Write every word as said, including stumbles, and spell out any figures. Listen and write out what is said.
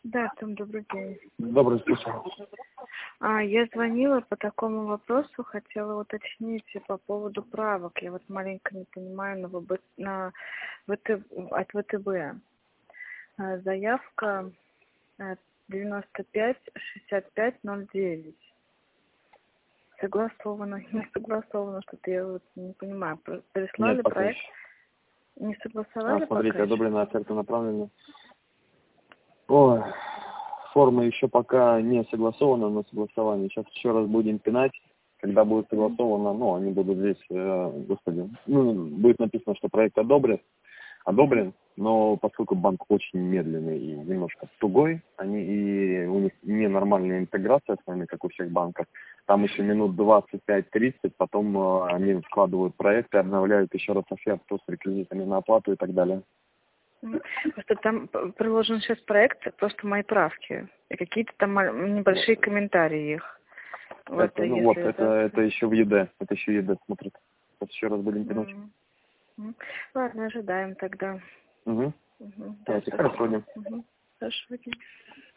Да, Том, добрый день. Добрый день. А, я звонила по такому вопросу, хотела уточнить по поводу правок. Я вот маленько не понимаю на, ВБ, на ВТ, от ВТБ. А, заявка девяносто пять шестьдесят пять ноль девять. Согласовано, не согласовано, что-то я вот не понимаю. Прислали Нет, пока проект, еще. не согласовали А, смотрите, пока одобрена еще? оферта направлена. Ой, форма еще пока не согласована на согласование. Сейчас еще раз будем пинать. Когда будет согласовано, ну, они будут здесь, э, господи, ну, будет написано, что проект одобрен, одобрен, но поскольку банк очень медленный и немножко тугой, они и у них ненормальная интеграция с вами, как у всех банков, там еще минут двадцать пять тридцать, потом э, они вкладывают проекты, обновляют еще раз оферту с реквизитами на оплату и так далее. Просто там приложен сейчас проект, просто мои правки. И какие-то там небольшие комментарии их. Вот, Это, ну если вот, это, это... это еще в ЕД, это еще ЕД смотрит. Сейчас еще раз будем пинать. Mm. Ладно, ожидаем тогда. Угу. Угу. Да, Давайте, хорошо. угу. Хорошо, окей.